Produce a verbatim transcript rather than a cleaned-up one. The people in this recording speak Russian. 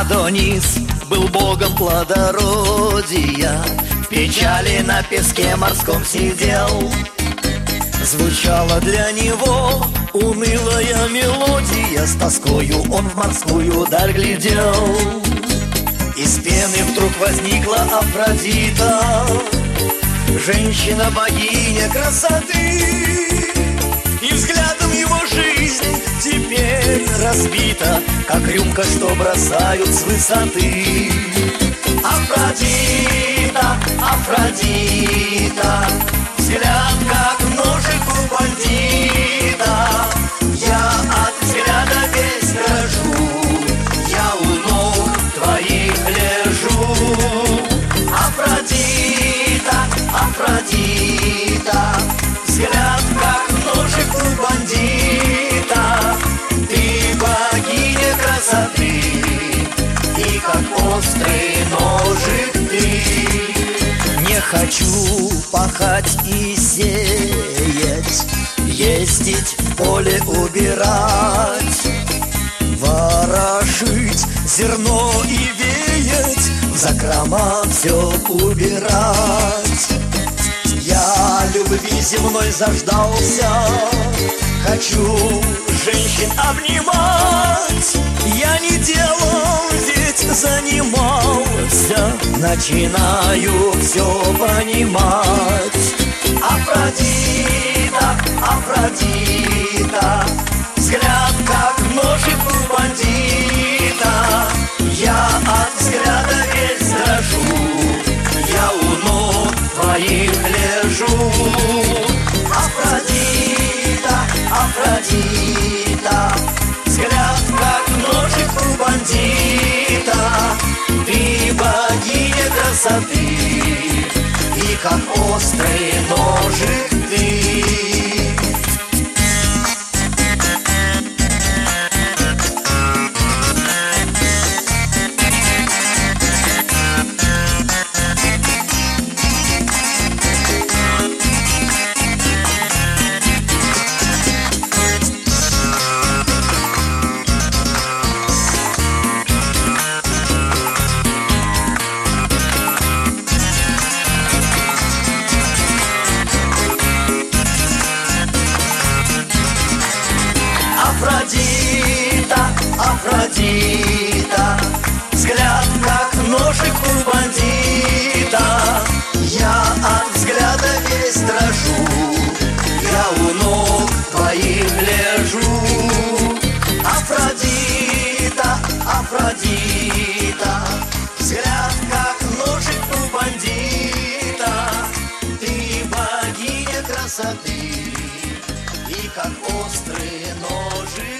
Адонис был богом плодородия, в печали на песке морском сидел. Звучала для него унылая мелодия, с тоскою он в морскую даль глядел. Из пены вдруг возникла Афродита, женщина-богиня красоты. И взглядом его жизнь теперь разбита, как рюмка, что бросают с высоты. Афродита, Афродита, взгляд, как ножик у бандита. Я от взгляда весь дрожу, я у ног твоих лежу. Афродита, Афродита, взгляд, как ножик у бандита. Ты богиня красоты, и как острый ножик ты. Не хочу пахать и сеять, ездить в поле убирать, ворошить зерно и веять, в закрома все убирать. Я любви земной заждался, хочу женщин обнимать. Я не делом ведь занимался, начинаю все понимать. Афродита, Афродита, взгляд, как ножик у бандита. Я от взгляда весь дрожу, я у ног твоих лежу. Афродита, Афродита, взгляд, как ножик у бандита. Ты богиня красоты, и как острый ножик ты. Афродита, Афродита, взгляд, как ножик у бандита. Я от взгляда весь дрожу, я у ног твоих лежу. Афродита, Афродита, взгляд, как ножик у бандита. Ты богиня красоты, и как острый ножик